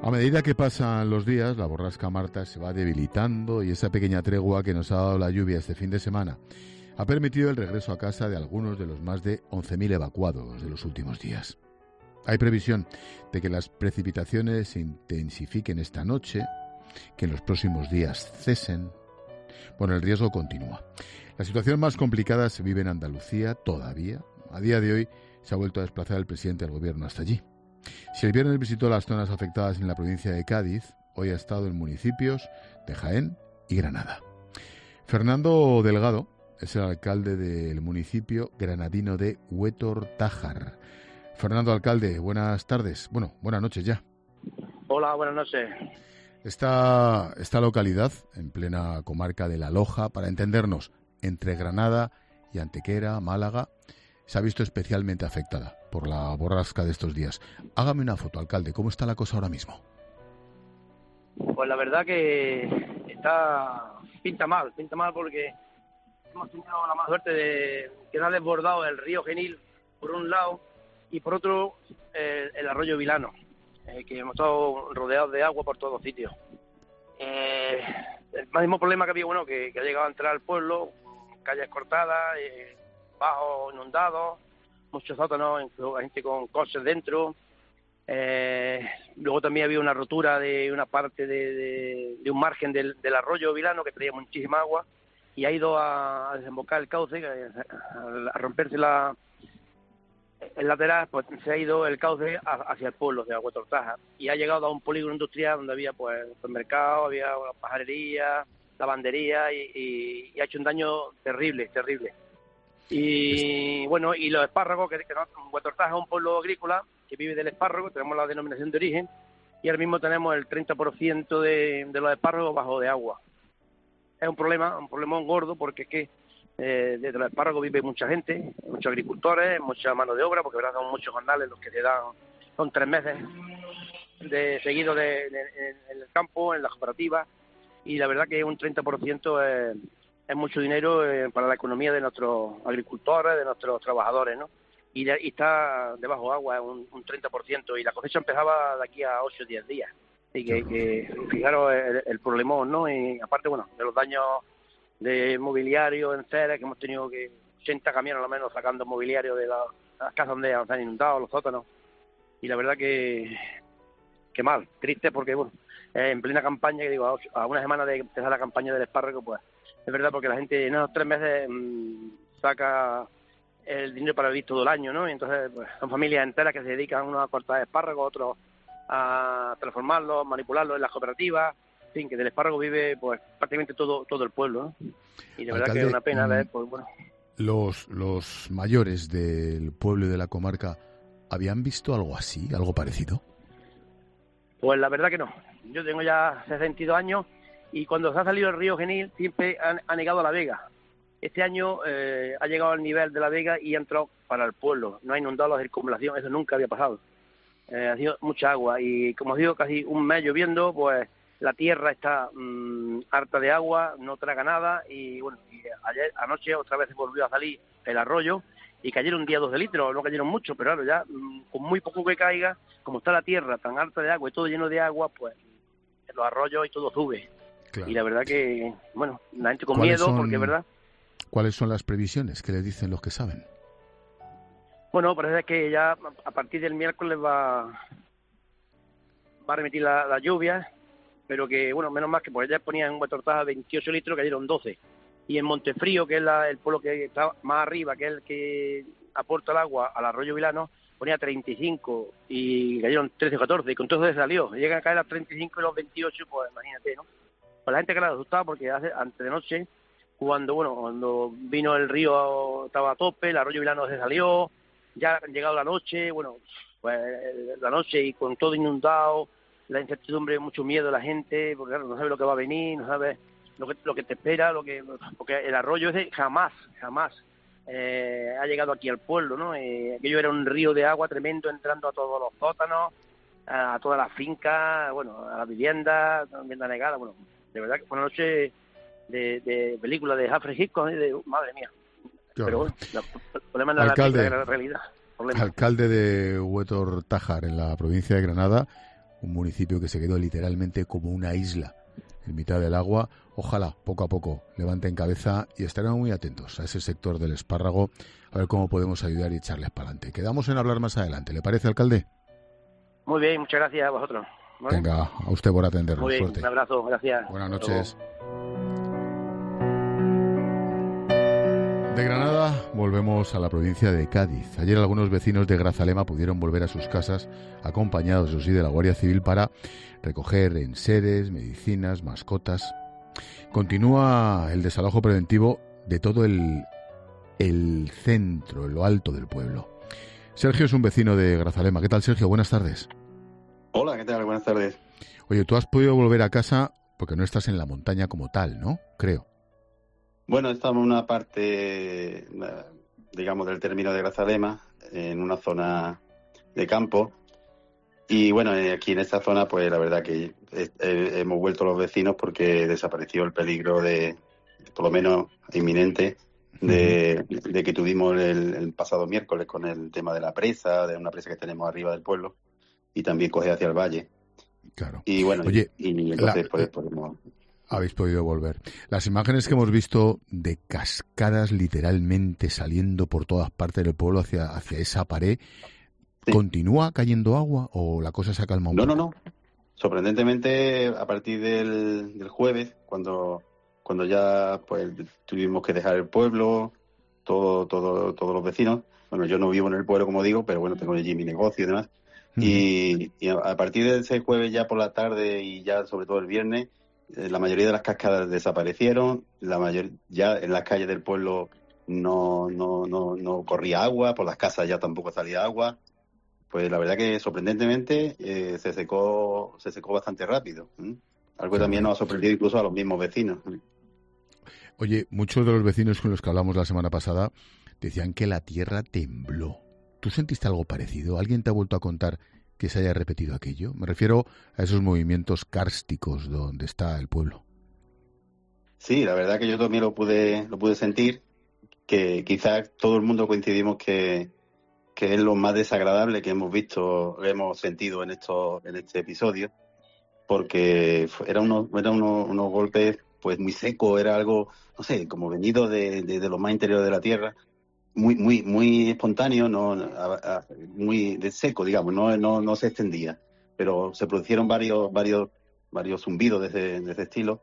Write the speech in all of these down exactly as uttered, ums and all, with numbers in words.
A medida que pasan los días, la borrasca Marta se va debilitando y esa pequeña tregua que nos ha dado la lluvia este fin de semana ha permitido el regreso a casa de algunos de los más de once mil evacuados de los últimos días. Hay previsión de que las precipitaciones se intensifiquen esta noche, que en los próximos días cesen. Bueno, el riesgo continúa. La situación más complicada se vive en Andalucía todavía. A día de hoy se ha vuelto a desplazar el presidente del gobierno hasta allí. Si el viernes visitó las zonas afectadas en la provincia de Cádiz, hoy ha estado en municipios de Jaén y Granada. Fernando Delgado es el alcalde del municipio granadino de Huétor Tájar. Fernando, alcalde, buenas tardes. Bueno, buenas noches ya. Hola, buenas noches. Esta, esta localidad, en plena comarca de La Loja, para entendernos, entre Granada y Antequera, Málaga, se ha visto especialmente afectada por la borrasca de estos días. Hágame una foto, alcalde. ¿Cómo está la cosa ahora mismo? Pues la verdad que está pinta mal, pinta mal porque hemos tenido la mala suerte de que nos ha desbordado el río Genil por un lado y por otro eh, el arroyo Vilano, eh, que hemos estado rodeados de agua por todos sitios. Eh, el mismo problema que había, bueno, que, que ha llegado a entrar al pueblo, calles cortadas, eh, bajos inundados, muchos sótanos, gente con coches dentro. Eh, luego también había una rotura de una parte de, de, de un margen del, del arroyo Vilano que traía muchísima agua y ha ido a, a desembocar el cauce, a, a romperse la, el lateral, pues se ha ido el cauce hacia el pueblo de Huétor Tájar y ha llegado a un polígono industrial donde había pues supermercados, había una pajarería, lavandería y, y, y ha hecho un daño terrible, terrible. Y bueno, y los espárragos, que, que no, Huétor Tájar es un pueblo agrícola que vive del espárrago, tenemos la denominación de origen y ahora mismo tenemos el treinta por ciento de, de los espárragos bajo de agua. Es un problema, un problema gordo porque es que eh, desde los espárragos vive mucha gente, muchos agricultores, mucha mano de obra, porque verdad son muchos jornales los que se dan, son tres meses de seguido de, de, de, en el campo, en las cooperativas, y la verdad que un treinta por ciento es, es mucho dinero eh, para la economía de nuestros agricultores, de nuestros trabajadores, ¿no? Y, de, y está debajo de agua un, un treinta por ciento y la cosecha empezaba de aquí a ocho o diez días. Así que, que fijaros el, el problemón, ¿no? Y aparte, bueno, de los daños de mobiliario en Ceres, que hemos tenido que ochenta camiones al menos sacando mobiliario de la, las casas donde se han inundado, los sótanos. Y la verdad que, que mal, triste porque, bueno, eh, en plena campaña, que digo, a, ocho, a una semana de empezar la campaña del espárrago, pues es verdad porque la gente en esos tres meses mmm, saca el dinero para vivir todo el año, ¿no? Y entonces pues, son familias enteras que se dedican, unos a cortar espárragos, otros a transformarlos, manipularlos en las cooperativas, en fin, que del espárrago vive pues prácticamente todo todo el pueblo, ¿no? Y de verdad que es una pena ver, pues bueno. Los, los mayores del pueblo y de la comarca, ¿habían visto algo así, algo parecido? Pues la verdad que no. Yo tengo ya sesenta y dos años y cuando se ha salido el río Genil siempre ha, ha negado a la Vega. Este año eh, ha llegado al nivel de la Vega y ha entrado para el pueblo. No ha inundado la circunvalación, eso nunca había pasado. Eh, ha sido mucha agua y, como os digo, casi un mes lloviendo, pues la tierra está mmm, harta de agua, no traga nada y, bueno, y ayer, anoche otra vez volvió a salir el arroyo y cayeron un día dos de litros, no cayeron mucho, pero claro, ya mmm, con muy poco que caiga, como está la tierra tan harta de agua y todo lleno de agua, pues los arroyos y todo sube. Claro. Y la verdad que, bueno, la gente con miedo, son... porque es verdad. ¿Cuáles son las previsiones que le dicen los que saben? Bueno, parece que ya a partir del miércoles va, va a remitir la, la lluvia, pero que, bueno, menos mal que por allá ponían en Huétor Tájar veintiocho litros, cayeron doce. Y en Montefrío, que es la, el pueblo que está más arriba, que es el que aporta el agua al arroyo Vilano, ponía treinta y cinco y cayeron trece o catorce, y con todo eso salió. Llegan a caer a los treinta y cinco y los veintiocho, pues imagínate, ¿no? Pues la gente que la asustaba porque hace, antes de noche, cuando bueno cuando vino el río estaba a tope, el arroyo Vilano se salió, ya ha llegado la noche, bueno, pues la noche y con todo inundado, la incertidumbre, mucho miedo de la gente, porque claro, no sabe lo que va a venir, no sabe lo que lo que te espera, lo que porque el arroyo ese jamás, jamás eh, ha llegado aquí al pueblo, ¿no? Eh, aquello era un río de agua tremendo entrando a todos los sótanos, a, a todas las fincas, bueno, a las viviendas, también anegadas, bueno, de verdad que fue una noche de, de película de Alfred Hitchcock, de uh, madre mía. Claro. Pero bueno, la, el problema es la, alcalde, la, la realidad. Problema. Alcalde de Huétor Tájar, en la provincia de Granada, un municipio que se quedó literalmente como una isla en mitad del agua. Ojalá, poco a poco, levanten cabeza y estaremos muy atentos a ese sector del espárrago, a ver cómo podemos ayudar y echarles para adelante. Quedamos en hablar más adelante, ¿le parece, alcalde? Muy bien, muchas gracias a vosotros. ¿Vale? Venga, a usted por atendernos. Muy bien, Suerte. un abrazo, gracias. Buenas noches. De Granada volvemos a la provincia de Cádiz. Ayer algunos vecinos de Grazalema pudieron volver a sus casas acompañados, eso sí, de la Guardia Civil para recoger enseres, medicinas, mascotas. Continúa el desalojo preventivo de todo el, el centro, lo alto del pueblo. Sergio es un vecino de Grazalema. ¿Qué tal, Sergio? Buenas tardes. Hola, ¿qué tal? Buenas tardes. Oye, tú has podido volver a casa porque no estás en la montaña como tal, ¿no? Creo. Bueno, estamos en una parte, digamos, del término de Grazalema, en una zona de campo. Y bueno, aquí en esta zona, pues la verdad que hemos vuelto los vecinos porque desapareció el peligro de, por lo menos inminente, de, de que tuvimos el, el pasado miércoles con el tema de la presa, de una presa que tenemos arriba del pueblo, y también coge hacia el valle. Claro. Y bueno, Oye, y, y entonces la, pues podemos... Habéis podido volver. Las imágenes que hemos visto de cascadas literalmente saliendo por todas partes del pueblo hacia, hacia esa pared, sí. ¿Continúa cayendo agua o la cosa se ha calmado un no, poco? No, no, no. Sorprendentemente, a partir del, del jueves, cuando cuando ya pues tuvimos que dejar el pueblo, todo, todo, todos los vecinos, bueno, yo no vivo en el pueblo, como digo, pero bueno, tengo allí mi negocio y demás, uh-huh. y, y a partir de ese jueves ya por la tarde y ya sobre todo el viernes, la mayoría de las cascadas desaparecieron, la mayor, ya en las calles del pueblo no, no, no, no corría agua, por las casas ya tampoco salía agua. Pues la verdad que sorprendentemente eh, se secó se secó bastante rápido. ¿eh? Algo que también nos ha sorprendido incluso a los mismos vecinos. ¿eh? Oye, muchos de los vecinos con los que hablamos la semana pasada decían que la tierra tembló. ¿Tú sentiste algo parecido? ¿Alguien te ha vuelto a contar que se haya repetido aquello? Me refiero a esos movimientos kársticos donde está el pueblo. Sí, la verdad que yo también lo pude lo pude sentir, que quizás todo el mundo coincidimos que, que es lo más desagradable que hemos visto, hemos sentido en esto, en este episodio, porque eran unos, eran unos, unos golpes pues muy secos, era algo, no sé, como venido de, de, de lo más interior de la tierra. muy muy muy espontáneo, no a, a, muy de seco, digamos, no no no se extendía, pero se produjeron varios varios varios zumbidos de ese, de ese estilo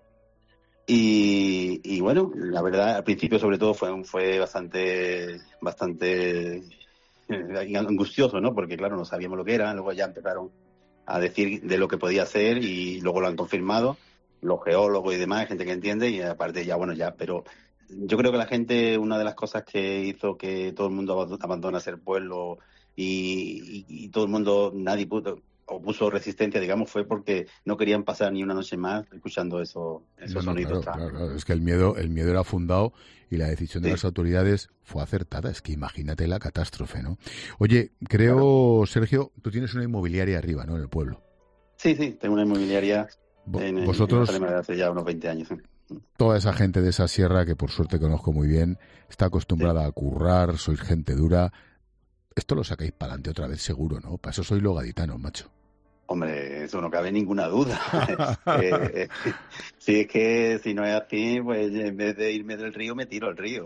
y, y bueno, la verdad al principio sobre todo fue fue bastante bastante angustioso, ¿no? Porque claro, no sabíamos lo que era, luego ya empezaron a decir de lo que podía ser y luego lo han confirmado los geólogos y demás, gente que entiende, y aparte ya bueno ya, pero yo creo que la gente, una de las cosas que hizo que todo el mundo abandonase el pueblo y, y, y todo el mundo, nadie pudo, opuso resistencia, digamos, fue porque no querían pasar ni una noche más escuchando eso, esos no, no, sonidos. Claro, claro, claro. Es que el miedo, el miedo era fundado y la decisión de sí. las autoridades fue acertada. Es que imagínate la catástrofe, ¿no? Oye, creo, claro. Sergio, tú tienes una inmobiliaria arriba, ¿no? En el pueblo. Sí, sí, tengo una inmobiliaria Bo- en, vosotros... en de hace ya unos veinte años. ¿sí? Toda esa gente de esa sierra, que por suerte conozco muy bien, está acostumbrada sí. a currar, sois gente dura. Esto lo sacáis para adelante otra vez seguro, ¿no? Para eso sois los gaditanos, macho. Hombre, eso no cabe ninguna duda. eh, si es que si no es así, pues en vez de irme del río, me tiro al río.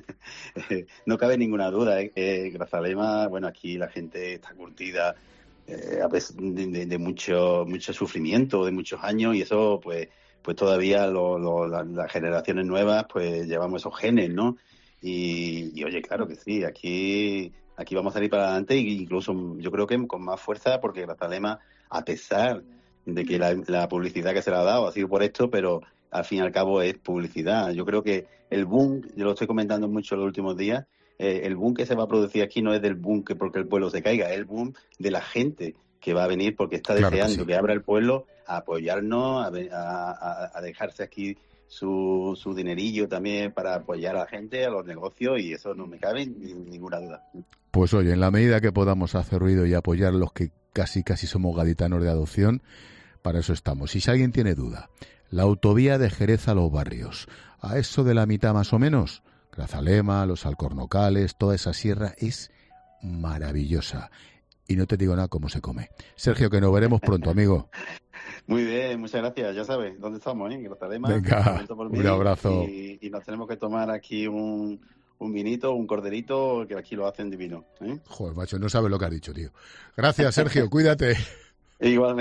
No cabe ninguna duda. Eh. Eh, Grazalema, bueno, aquí la gente está curtida eh, a pesar de, de, de mucho, mucho sufrimiento, de muchos años, y eso, pues... pues todavía lo, lo, la, las generaciones nuevas pues llevamos esos genes, ¿no? Y, y oye, claro que sí, aquí aquí vamos a salir para adelante, e incluso yo creo que con más fuerza, porque Grazalema, a pesar de que la, la publicidad que se le ha dado ha sido por esto, pero al fin y al cabo es publicidad. Yo creo que el boom, yo lo estoy comentando mucho en los últimos días, eh, el boom que se va a producir aquí no es del boom que porque el pueblo se caiga, es el boom de la gente que va a venir porque está Claro deseando que, sí. que abra el pueblo a apoyarnos, a, a, a dejarse aquí su, su dinerillo también para apoyar a la gente, a los negocios, y eso no me cabe ni, ninguna duda. Pues oye, en la medida que podamos hacer ruido y apoyar a los que casi casi somos gaditanos de adopción, para eso estamos. Y si alguien tiene duda, la autovía de Jerez a los barrios, a eso de la mitad más o menos, Grazalema, los Alcornocales, toda esa sierra es maravillosa. y no te digo nada cómo se come. Sergio, que nos veremos pronto, amigo. Muy bien, muchas gracias. Ya sabes dónde estamos, ¿eh? Grazalema. Venga, un abrazo. Y, y nos tenemos que tomar aquí un, un vinito, un corderito, que aquí lo hacen divino, ¿eh? Joder, macho, no sabes lo que has dicho, tío. Gracias, Sergio, cuídate. Igualmente.